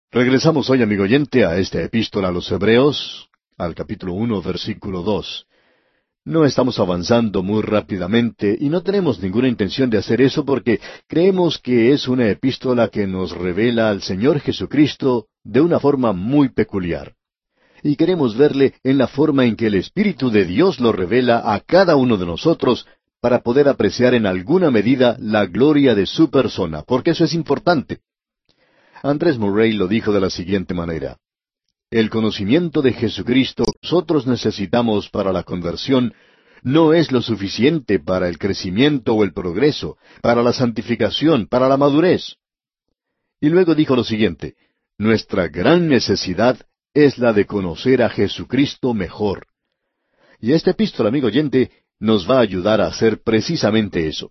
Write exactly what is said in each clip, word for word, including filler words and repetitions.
Regresamos hoy, amigo oyente, a esta epístola a los Hebreos, al capítulo uno, versículo dos. No estamos avanzando muy rápidamente y no tenemos ninguna intención de hacer eso porque creemos que es una epístola que nos revela al Señor Jesucristo de una forma muy peculiar. Y queremos verle en la forma en que el Espíritu de Dios lo revela a cada uno de nosotros para poder apreciar en alguna medida la gloria de su persona, porque eso es importante. Andrés Murray lo dijo de la siguiente manera: el conocimiento de Jesucristo que nosotros necesitamos para la conversión no es lo suficiente para el crecimiento o el progreso, para la santificación, para la madurez. Y luego dijo lo siguiente: nuestra gran necesidad es la de conocer a Jesucristo mejor. Y esta epístola, amigo oyente, nos va a ayudar a hacer precisamente eso.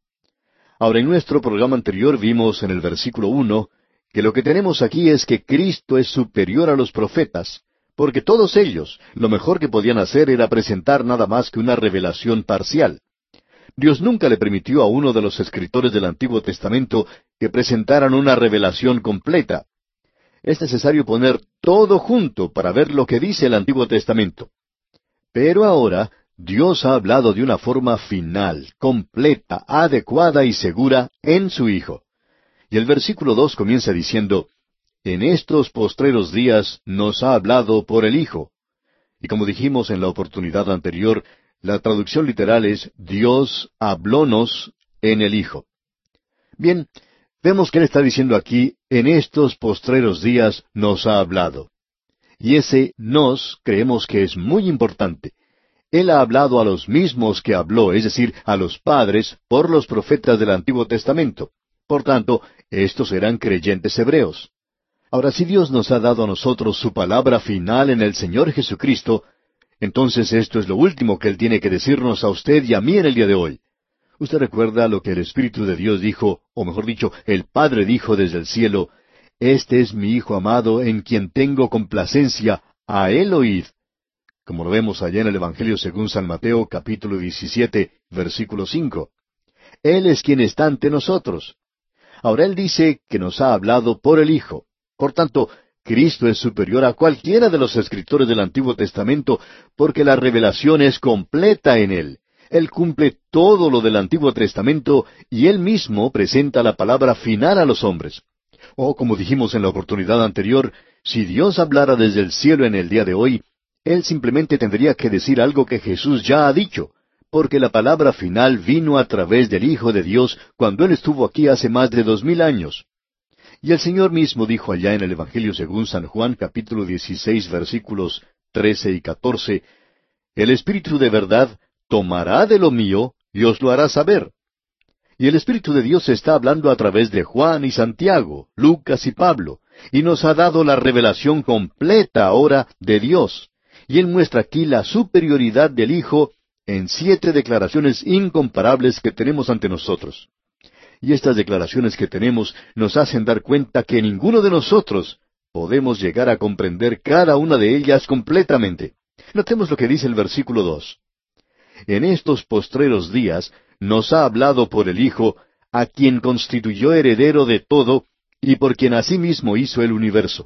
Ahora, en nuestro programa anterior vimos en el versículo uno que lo que tenemos aquí es que Cristo es superior a los profetas, porque todos ellos lo mejor que podían hacer era presentar nada más que una revelación parcial. Dios nunca le permitió a uno de los escritores del Antiguo Testamento que presentaran una revelación completa. Es necesario poner todo junto para ver lo que dice el Antiguo Testamento. Pero ahora Dios ha hablado de una forma final, completa, adecuada y segura en su Hijo. Y el versículo dos comienza diciendo: en estos postreros días nos ha hablado por el Hijo. Y como dijimos en la oportunidad anterior, la traducción literal es: Dios hablónos en el Hijo. Bien, vemos que Él está diciendo aquí: en estos postreros días nos ha hablado. Y ese nos creemos que es muy importante. Él ha hablado a los mismos que habló, es decir, a los padres, por los profetas del Antiguo Testamento. Por tanto, estos eran creyentes hebreos. Ahora, si Dios nos ha dado a nosotros su palabra final en el Señor Jesucristo, entonces esto es lo último que Él tiene que decirnos a usted y a mí en el día de hoy. Usted recuerda lo que el Espíritu de Dios dijo, o mejor dicho, el Padre dijo desde el cielo: este es mi Hijo amado en quien tengo complacencia, a Él oíd. Como lo vemos allá en el Evangelio según San Mateo, capítulo diecisiete, versículo cinco. Él es quien está ante nosotros. Ahora Él dice que nos ha hablado por el Hijo. Por tanto, Cristo es superior a cualquiera de los escritores del Antiguo Testamento, porque la revelación es completa en Él. Él cumple todo lo del Antiguo Testamento y Él mismo presenta la palabra final a los hombres. O, como dijimos en la oportunidad anterior, si Dios hablara desde el cielo en el día de hoy, Él simplemente tendría que decir algo que Jesús ya ha dicho, porque la palabra final vino a través del Hijo de Dios cuando Él estuvo aquí hace más de dos mil años. Y el Señor mismo dijo allá en el Evangelio según San Juan, capítulo dieciséis, versículos trece y catorce, el Espíritu de verdad tomará de lo mío y os lo hará saber. Y el Espíritu de Dios está hablando a través de Juan y Santiago, Lucas y Pablo, y nos ha dado la revelación completa ahora de Dios. Y Él muestra aquí la superioridad del Hijo en siete declaraciones incomparables que tenemos ante nosotros. Y estas declaraciones que tenemos nos hacen dar cuenta que ninguno de nosotros podemos llegar a comprender cada una de ellas completamente. Notemos lo que dice el versículo dos. En estos postreros días nos ha hablado por el Hijo, a quien constituyó heredero de todo, y por quien asimismo hizo el universo.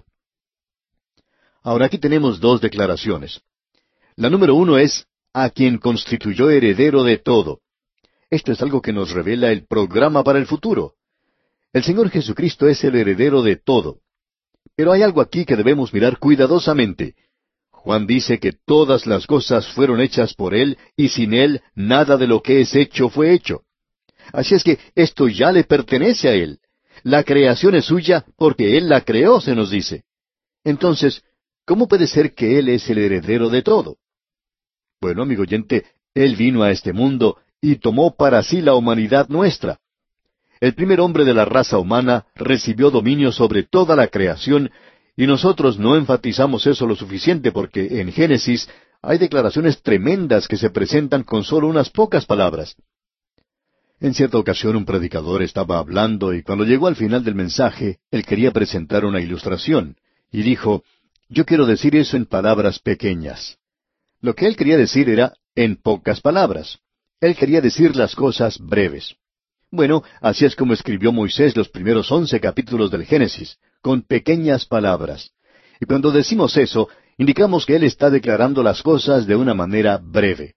Ahora aquí tenemos dos declaraciones. La número uno es: a quien constituyó heredero de todo. Esto es algo que nos revela el programa para el futuro. El Señor Jesucristo es el heredero de todo. Pero hay algo aquí que debemos mirar cuidadosamente. Juan dice que todas las cosas fueron hechas por Él, y sin Él nada de lo que es hecho fue hecho. Así es que esto ya le pertenece a Él. La creación es suya porque Él la creó, se nos dice. Entonces, ¿cómo puede ser que Él es el heredero de todo? Bueno, amigo oyente, Él vino a este mundo y tomó para sí la humanidad nuestra. El primer hombre de la raza humana recibió dominio sobre toda la creación, y nosotros no enfatizamos eso lo suficiente porque en Génesis hay declaraciones tremendas que se presentan con solo unas pocas palabras. En cierta ocasión un predicador estaba hablando y cuando llegó al final del mensaje, él quería presentar una ilustración, y dijo: yo quiero decir eso en palabras pequeñas. Lo que él quería decir era en pocas palabras. Él quería decir las cosas breves. Bueno, así es como escribió Moisés los primeros once capítulos del Génesis, con pequeñas palabras. Y cuando decimos eso, indicamos que Él está declarando las cosas de una manera breve.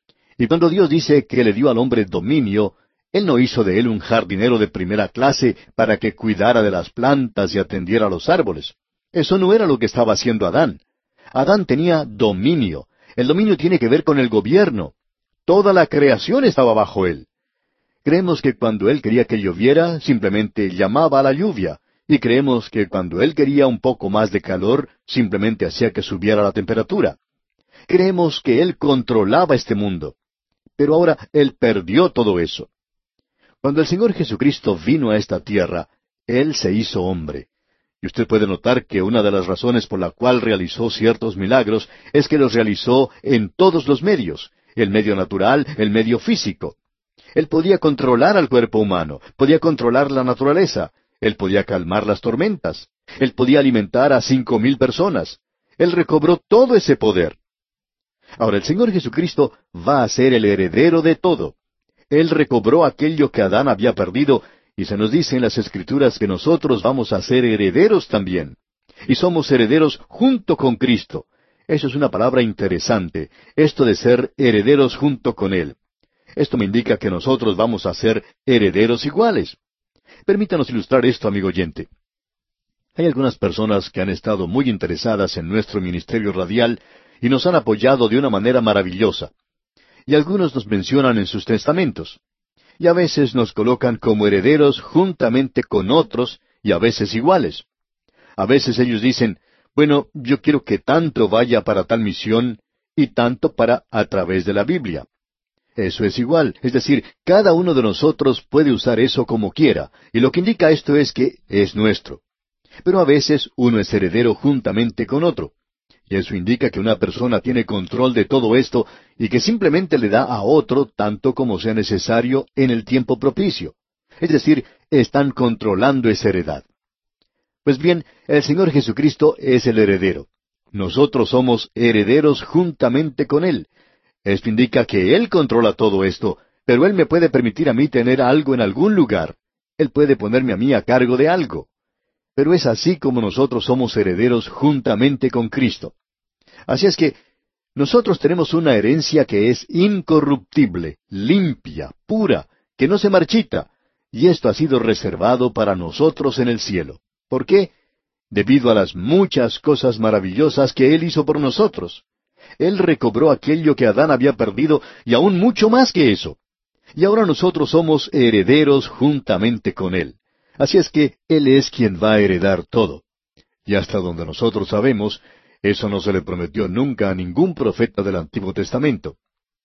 Y cuando Dios dice que le dio al hombre dominio, Él no hizo de él un jardinero de primera clase para que cuidara de las plantas y atendiera a los árboles. Eso no era lo que estaba haciendo Adán. Adán tenía dominio. El dominio tiene que ver con el gobierno. Toda la creación estaba bajo él. Creemos que cuando Él quería que lloviera, simplemente llamaba a la lluvia. Y creemos que cuando Él quería un poco más de calor, simplemente hacía que subiera la temperatura. Creemos que Él controlaba este mundo. Pero ahora Él perdió todo eso. Cuando el Señor Jesucristo vino a esta tierra, Él se hizo hombre. Y usted puede notar que una de las razones por la cual realizó ciertos milagros es que los realizó en todos los medios, el medio natural, el medio físico. Él podía controlar al cuerpo humano, podía controlar la naturaleza, Él podía calmar las tormentas, Él podía alimentar a cinco mil personas. Él recobró todo ese poder. Ahora el Señor Jesucristo va a ser el heredero de todo. Él recobró aquello que Adán había perdido, y se nos dice en las Escrituras que nosotros vamos a ser herederos también. Y somos herederos junto con Cristo. Eso es una palabra interesante, esto de ser herederos junto con Él. Esto me indica que nosotros vamos a ser herederos iguales. Permítanos ilustrar esto, amigo oyente. Hay algunas personas que han estado muy interesadas en nuestro ministerio radial y nos han apoyado de una manera maravillosa. Y algunos nos mencionan en sus testamentos. Y a veces nos colocan como herederos juntamente con otros y a veces iguales. A veces ellos dicen, bueno, yo quiero que tanto vaya para tal misión y tanto para a través de la Biblia. Eso es igual, es decir, cada uno de nosotros puede usar eso como quiera, y lo que indica esto es que es nuestro. Pero a veces uno es heredero juntamente con otro. Y eso indica que una persona tiene control de todo esto y que simplemente le da a otro tanto como sea necesario en el tiempo propicio. Es decir, están controlando esa heredad. Pues bien, el Señor Jesucristo es el heredero. Nosotros somos herederos juntamente con Él. Esto indica que Él controla todo esto, pero Él me puede permitir a mí tener algo en algún lugar. Él puede ponerme a mí a cargo de algo. Pero es así como nosotros somos herederos juntamente con Cristo. Así es que nosotros tenemos una herencia que es incorruptible, limpia, pura, que no se marchita, y esto ha sido reservado para nosotros en el cielo. ¿Por qué? Debido a las muchas cosas maravillosas que Él hizo por nosotros. Él recobró aquello que Adán había perdido y aún mucho más que eso. Y ahora nosotros somos herederos juntamente con Él. Así es que Él es quien va a heredar todo. Y hasta donde nosotros sabemos, eso no se le prometió nunca a ningún profeta del Antiguo Testamento.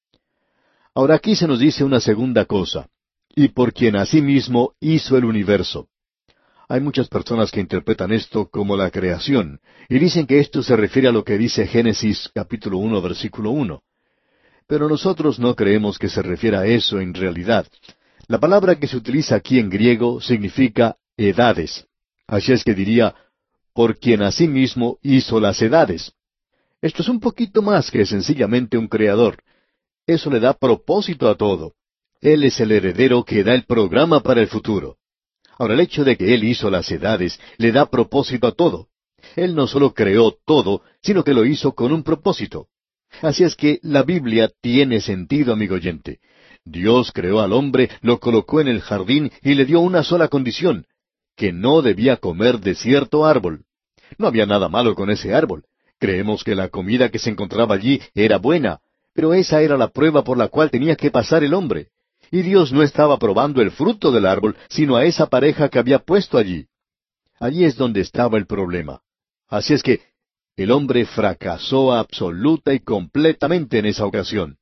Ahora aquí se nos dice una segunda cosa, y por quien asimismo hizo el universo. Hay muchas personas que interpretan esto como la creación, y dicen que esto se refiere a lo que dice Génesis capítulo uno, versículo uno. Pero nosotros no creemos que se refiera a eso en realidad. La palabra que se utiliza aquí en griego significa edades. Así es que diría, por quien asimismo hizo las edades. Esto es un poquito más que sencillamente un creador. Eso le da propósito a todo. Él es el heredero que da el programa para el futuro. Ahora, el hecho de que Él hizo las edades le da propósito a todo. Él no solo creó todo, sino que lo hizo con un propósito. Así es que la Biblia tiene sentido, amigo oyente. Dios creó al hombre, lo colocó en el jardín y le dio una sola condición, que no debía comer de cierto árbol. No había nada malo con ese árbol. Creemos que la comida que se encontraba allí era buena, pero esa era la prueba por la cual tenía que pasar el hombre. Y Dios no estaba probando el fruto del árbol, sino a esa pareja que había puesto allí. Allí es donde estaba el problema. Así es que el hombre fracasó absoluta y completamente en esa ocasión.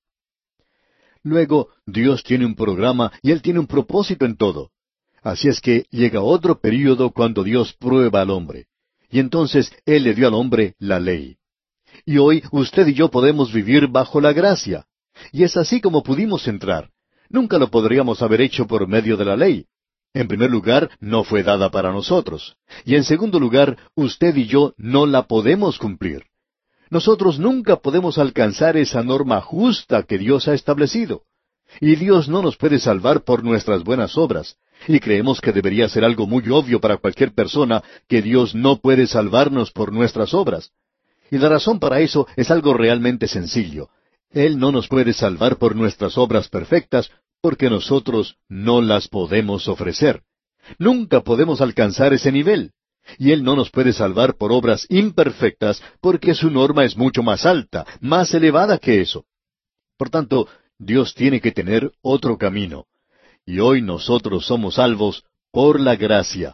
Luego, Dios tiene un programa y Él tiene un propósito en todo. Así es que llega otro período cuando Dios prueba al hombre. Y entonces Él le dio al hombre la ley. Y hoy usted y yo podemos vivir bajo la gracia. Y es así como pudimos entrar. Nunca lo podríamos haber hecho por medio de la ley. En primer lugar, no fue dada para nosotros. Y en segundo lugar, usted y yo no la podemos cumplir. Nosotros nunca podemos alcanzar esa norma justa que Dios ha establecido. Y Dios no nos puede salvar por nuestras buenas obras. Y creemos que debería ser algo muy obvio para cualquier persona que Dios no puede salvarnos por nuestras obras. Y la razón para eso es algo realmente sencillo. Él no nos puede salvar por nuestras obras perfectas porque nosotros no las podemos ofrecer. Nunca podemos alcanzar ese nivel. Y Él no nos puede salvar por obras imperfectas porque su norma es mucho más alta, más elevada que eso. Por tanto, Dios tiene que tener otro camino. Y hoy nosotros somos salvos por la gracia.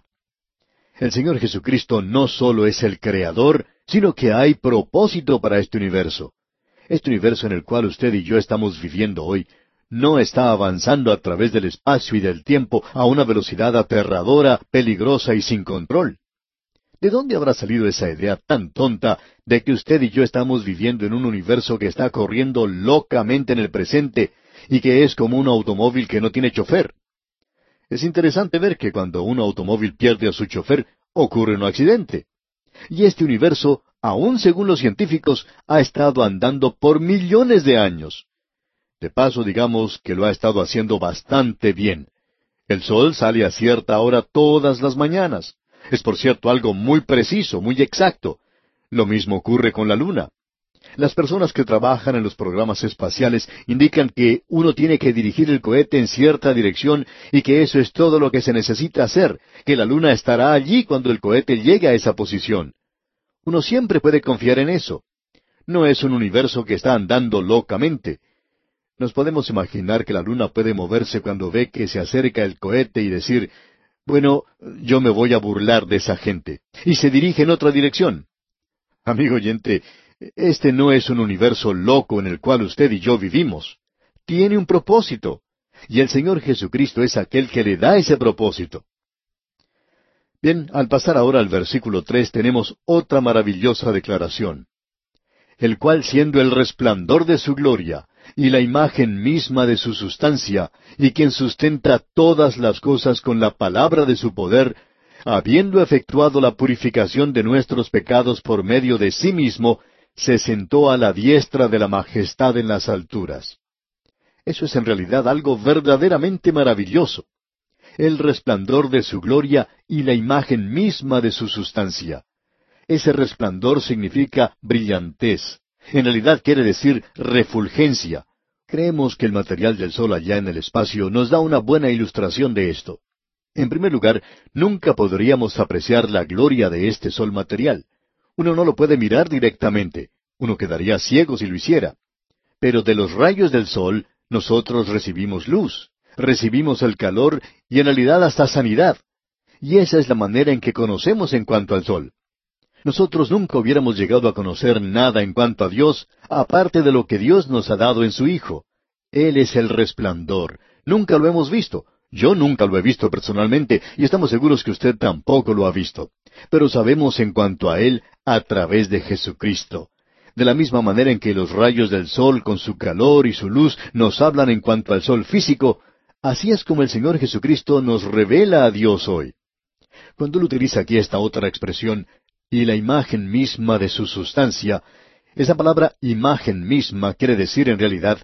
El Señor Jesucristo no solo es el Creador, sino que hay propósito para este universo. Este universo en el cual usted y yo estamos viviendo hoy no está avanzando a través del espacio y del tiempo a una velocidad aterradora, peligrosa y sin control. ¿De dónde habrá salido esa idea tan tonta de que usted y yo estamos viviendo en un universo que está corriendo locamente en el presente y que es como un automóvil que no tiene chofer? Es interesante ver que cuando un automóvil pierde a su chofer, ocurre un accidente. Y este universo, aun según los científicos, ha estado andando por millones de años. De paso, digamos que lo ha estado haciendo bastante bien. El sol sale a cierta hora todas las mañanas. Es por cierto algo muy preciso, muy exacto. Lo mismo ocurre con la luna. Las personas que trabajan en los programas espaciales indican que uno tiene que dirigir el cohete en cierta dirección y que eso es todo lo que se necesita hacer, que la luna estará allí cuando el cohete llegue a esa posición. Uno siempre puede confiar en eso. No es un universo que está andando locamente. Nos podemos imaginar que la luna puede moverse cuando ve que se acerca el cohete y decir, bueno, yo me voy a burlar de esa gente, y se dirige en otra dirección. Amigo oyente, este no es un universo loco en el cual usted y yo vivimos. Tiene un propósito, y el Señor Jesucristo es aquel que le da ese propósito. Bien, al pasar ahora al versículo tres tenemos otra maravillosa declaración. El cual siendo el resplandor de su gloria, y la imagen misma de su sustancia, y quien sustenta todas las cosas con la palabra de su poder, habiendo efectuado la purificación de nuestros pecados por medio de sí mismo, se sentó a la diestra de la majestad en las alturas. Eso es en realidad algo verdaderamente maravilloso. El resplandor de su gloria y la imagen misma de su sustancia. Ese resplandor significa brillantez. En realidad quiere decir refulgencia. Creemos que el material del sol allá en el espacio nos da una buena ilustración de esto. En primer lugar, nunca podríamos apreciar la gloria de este sol material. Uno no lo puede mirar directamente. Uno quedaría ciego si lo hiciera. Pero de los rayos del sol, nosotros recibimos luz, recibimos el calor y en realidad hasta sanidad. Y esa es la manera en que conocemos en cuanto al sol. Nosotros nunca hubiéramos llegado a conocer nada en cuanto a Dios, aparte de lo que Dios nos ha dado en su Hijo. Él es el resplandor. Nunca lo hemos visto. Yo nunca lo he visto personalmente, y estamos seguros que usted tampoco lo ha visto. Pero sabemos en cuanto a Él a través de Jesucristo. De la misma manera en que los rayos del sol, con su calor y su luz, nos hablan en cuanto al sol físico, así es como el Señor Jesucristo nos revela a Dios hoy. Cuando Él utiliza aquí esta otra expresión, y la imagen misma de su sustancia, esa palabra imagen misma quiere decir en realidad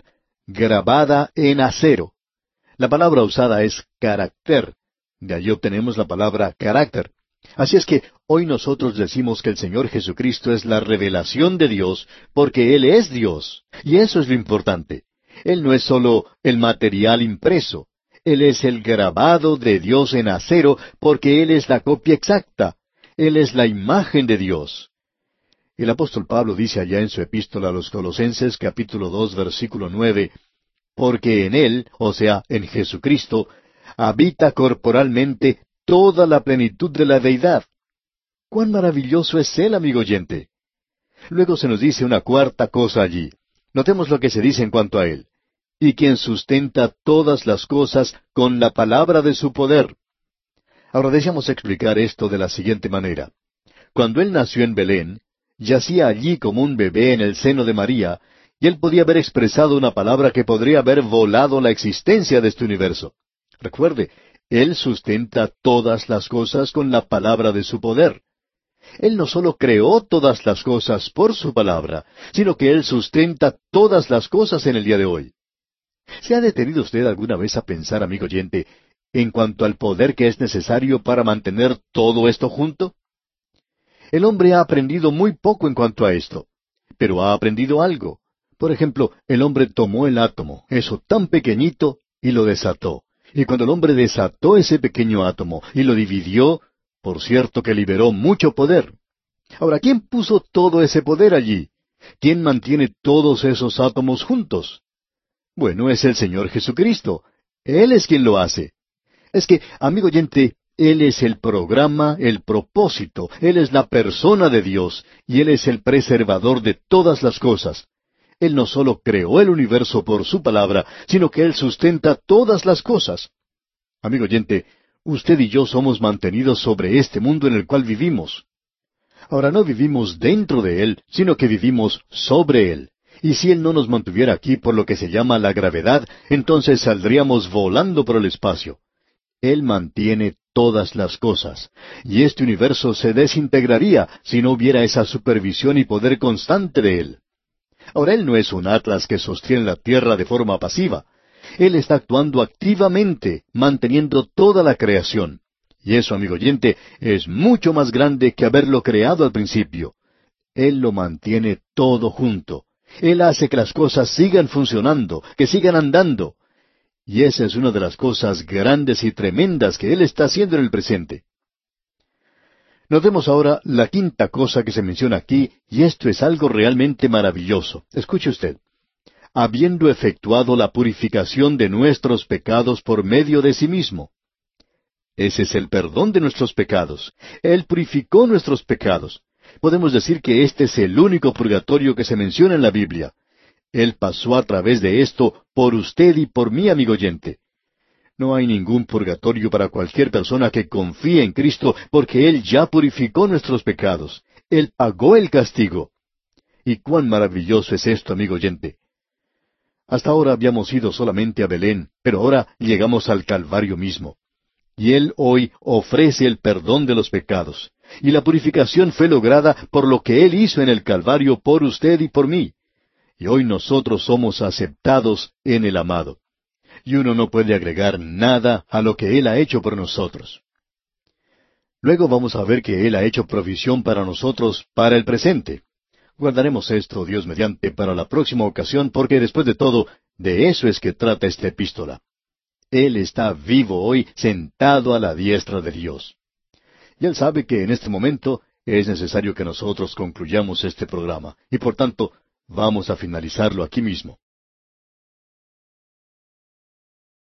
grabada en acero. La palabra usada es carácter. De allí obtenemos la palabra carácter. Así es que hoy nosotros decimos que el Señor Jesucristo es la revelación de Dios, porque Él es Dios. Y eso es lo importante. Él no es solo el material impreso. Él es el grabado de Dios en acero, porque Él es la copia exacta. Él es la imagen de Dios. El apóstol Pablo dice allá en su epístola a los Colosenses, capítulo dos, versículo nueve, porque en Él, o sea, en Jesucristo, habita corporalmente toda la plenitud de la deidad. ¡Cuán maravilloso es Él, amigo oyente! Luego se nos dice una cuarta cosa allí. Notemos lo que se dice en cuanto a Él. Y quien sustenta todas las cosas con la palabra de su poder. Ahora deseamos explicar esto de la siguiente manera. Cuando Él nació en Belén, yacía allí como un bebé en el seno de María, y Él podía haber expresado una palabra que podría haber volado la existencia de este universo. Recuerde, Él sustenta todas las cosas con la palabra de su poder. Él no solo creó todas las cosas por su palabra, sino que Él sustenta todas las cosas en el día de hoy. ¿Se ha detenido usted alguna vez a pensar, amigo oyente, en cuanto al poder que es necesario para mantener todo esto junto? El hombre ha aprendido muy poco en cuanto a esto, pero ha aprendido algo. Por ejemplo, el hombre tomó el átomo, eso tan pequeñito, y lo desató. Y cuando el hombre desató ese pequeño átomo y lo dividió, por cierto que liberó mucho poder. Ahora, ¿quién puso todo ese poder allí? ¿Quién mantiene todos esos átomos juntos? Bueno, es el Señor Jesucristo. Él es quien lo hace. Es que, amigo oyente, Él es el programa, el propósito, Él es la persona de Dios, y Él es el preservador de todas las cosas. Él no solo creó el universo por su palabra, sino que Él sustenta todas las cosas. Amigo oyente, usted y yo somos mantenidos sobre este mundo en el cual vivimos. Ahora no vivimos dentro de Él, sino que vivimos sobre Él. Y si Él no nos mantuviera aquí por lo que se llama la gravedad, entonces saldríamos volando por el espacio. Él mantiene todas las cosas, y este universo se desintegraría si no hubiera esa supervisión y poder constante de Él. Ahora, Él no es un atlas que sostiene la tierra de forma pasiva. Él está actuando activamente, manteniendo toda la creación. Y eso, amigo oyente, es mucho más grande que haberlo creado al principio. Él lo mantiene todo junto. Él hace que las cosas sigan funcionando, que sigan andando. Y esa es una de las cosas grandes y tremendas que Él está haciendo en el presente. Notemos ahora la quinta cosa que se menciona aquí, y esto es algo realmente maravilloso. Escuche usted. Habiendo efectuado la purificación de nuestros pecados por medio de sí mismo. Ese es el perdón de nuestros pecados. Él purificó nuestros pecados. Podemos decir que este es el único purgatorio que se menciona en la Biblia. Él pasó a través de esto por usted y por mí, amigo oyente. No hay ningún purgatorio para cualquier persona que confíe en Cristo, porque Él ya purificó nuestros pecados. Él pagó el castigo. Y cuán maravilloso es esto, amigo oyente. Hasta ahora habíamos ido solamente a Belén, pero ahora llegamos al Calvario mismo. Y Él hoy ofrece el perdón de los pecados. Y la purificación fue lograda por lo que Él hizo en el Calvario por usted y por mí. Y hoy nosotros somos aceptados en el amado. Y uno no puede agregar nada a lo que Él ha hecho por nosotros. Luego vamos a ver que Él ha hecho provisión para nosotros para el presente. Guardaremos esto, Dios mediante, para la próxima ocasión, porque después de todo, de eso es que trata esta epístola. Él está vivo hoy, sentado a la diestra de Dios. Y Él sabe que en este momento es necesario que nosotros concluyamos este programa, y por tanto, vamos a finalizarlo aquí mismo.